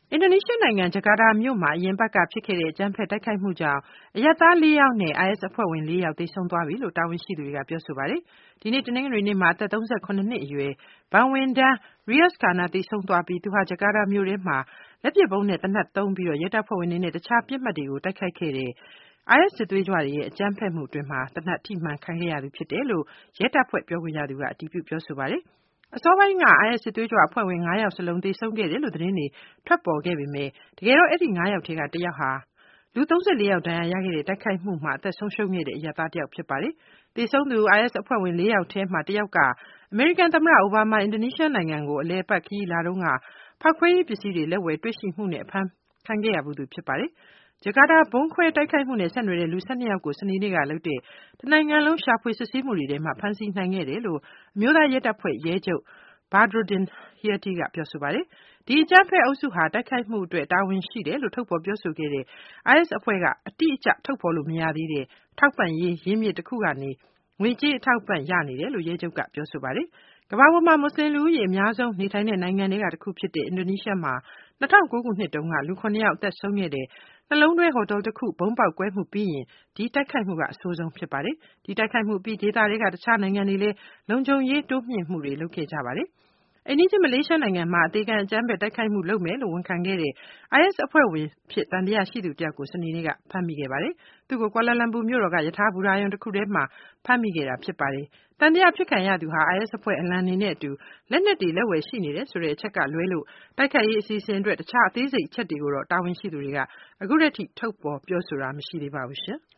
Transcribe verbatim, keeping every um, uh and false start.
အင်ဒိုနီးရှားနိုင်ငံ ဂျကာတာမြို့မှာအရင်အပတ်ကဖြစ်ခဲ့တဲ့အကြမ်းဖက်တိုက်ခိုက်မှုကြောင့်အရပ်သားလေးယောက်နဲ့ IS အဖွဲ့ဝင်လေးယောက်သေဆုံးသွားပြီလို့တာဝန်ရှိသူတွေကပြောဆိုပါတယ်။ဒီနေ့တနင်္ဂနွေနေ့မှာအသက် ၃၇ နှစ်အရွယ် ဘန်ဝင်ဒန်း Riaz Kana သေဆုံးသွားပြီးသူဟာဂျကာတာမြို့ထဲမှာလက်ပစ်ဗုံးနဲ့သေနတ်သုံးပြီးရဲတပ်ဖွဲ့ဝင်တွေနဲ့တခြားပစ်မှတ်တွေကိုတိုက်ခိုက်ခဲ့တဲ့ IS စစ်သွေးကြွတွေရဲ့အကြမ်းဖက်မှုအတွင်းမှာသေနတ်ထိမှန်ခံခဲ့ရသူဖြစ်တယ်လို့ရဲတပ်ဖွဲ့ပြောခွင့်ရသူကအတည်ပြုပြောဆိုပါတယ်။အစောပိုင်းက IS စစ်သွေးကြွအဖွဲ့ဝင်၅ယောက်စလုံးသေဆုံးခဲ့တယ်လို့သတင်းတွေထွက်ပေါ်ခဲ့ပေမယ့်တကယ်တော့အဲဒီ၅ယောက်ထဲကတယောက်ဟာလူ ၃၄ ယောက်ဒဏ်ရာရခဲ့တဲ့တိုက်ခိုက်မှုမှာအသက်ဆုံးရှုံးခဲ့တဲ့အရပ်သားတယောက်ဖြစ်ပါတယ်။သေဆုံးသူ IS အဖွဲ့ဝင်လေးယောက်ထဲမှာတယောက်ကအမေရိကန်သမ္မတအိုဘားမားအင်ဒိုနီးရှားနိုင်ငံကိုအလည်အပတ်ခရီးလာတုန်းကဖောက်ခွဲရေးပစ္စည်းတွေလက်ဝယ်တွေ့ရှိမှုနဲ့အဖမ်းခံခဲ့ရဘူးသူဖြစ်ပါတယ်။ဂျကာတာဗုံးခွဲတိုက်ခိုက်မှုနဲ့ဆက်နွယ်တဲ့လူ ၁၂ ယောက်ကိုစနေနေ့ကလုပ်တဲ့တနိုင်ငံလုံးရှာဖွေစစ်ဆေးမှုတွေထဲမှာဖမ်းဆီးနိုင်ခဲ့တယ်လို့အမျိုးသားရဲတပ်ဖွဲ့ရဲချုပ် Badrodin Hayati ကပြောဆိုပါတယ်။ဒီအကြမ်းဖက်အုပ်စုဟာတိုက်ခိုက်မှုအတွက်တာဝန်ရှိတယ်လို့ထုတ်ဖော်ပြောဆိုခဲ့တဲ့ IS အဖွဲ့ကအတိအကျထုတ်ဖော်လို့မရသေးတဲ့ထောက်ပံ့ရေးရင်းမြစ်တခုကနေငွေကြေးအထောက်အပံ့ရနေတယ်လို့ရဲချုပ်ကပြောဆိုပါတယ်။ကမ္ဘာပေါ်မှာမွတ်စလင်လူဦးရေအများဆုံးနေထိုင်တဲ့နိုင်ငံတွေကတခုဖြစ်တဲ့အင်ဒိုနီးရှားမှာ၂၀၀၉ခုနှစ်တုန်းကလူ ၇ ယောက်အသက်ဆုံးခဲ့တဲ့နှလုံးတွဲဟိုတယ်တခုဗုံးပေါက်ကွဲမှုပြီးရင်ဒီတိုက်ခိုက်မှုကအဆိုးဆုံးဖြစ်ပါတယ်။ဒီတိုက်ခိုက်မှုပြီးဒေသတွေကတခြားနိုင်ငံတွေလည်းလုံခြုံရေးတိုးမြှင့်မှုတွေလုပ်ခဲ့ကြပါတယ်။အိမ်နီးချင်းမလေးရှားနိုင်ငံမှာအသေးခံအကြမ်းဖက်တိုက်ခိုက်မှုလုပ်မယ်လို့ဝန်ခံခဲ့တဲ့ IS အဖွဲ့ဝင်ဖြစ်သံသယရှိသူတယောက်ကိုစနေနေ့ကဖမ်းမိခဲ့ပါတယ်။သူကိုကွာလာလမ်ပူမြို့တော်ကရထားဘူတာရုံတခုထဲမှာဖမ်းမိခဲ့တာဖြစ်ပါတယ်။သံသယဖြစ်ခံရသူဟာ IS အဖွဲ့အလံတွေနဲ့အတူလက်နက်တွေလက်ဝယ်ရှိနေတယ်ဆိုတဲ့အချက်ကလွဲလို့တိုက်ခိုက်ရေးအစီအစဉ်အတွက်တခြားအသေးစိတ်အချက်တွေကိုတော့တာဝန်ရှိသူတွေကအခုထိထုတ်ဖော်ပြောဆိုတာမရှိသေးပါဘူးရှင်။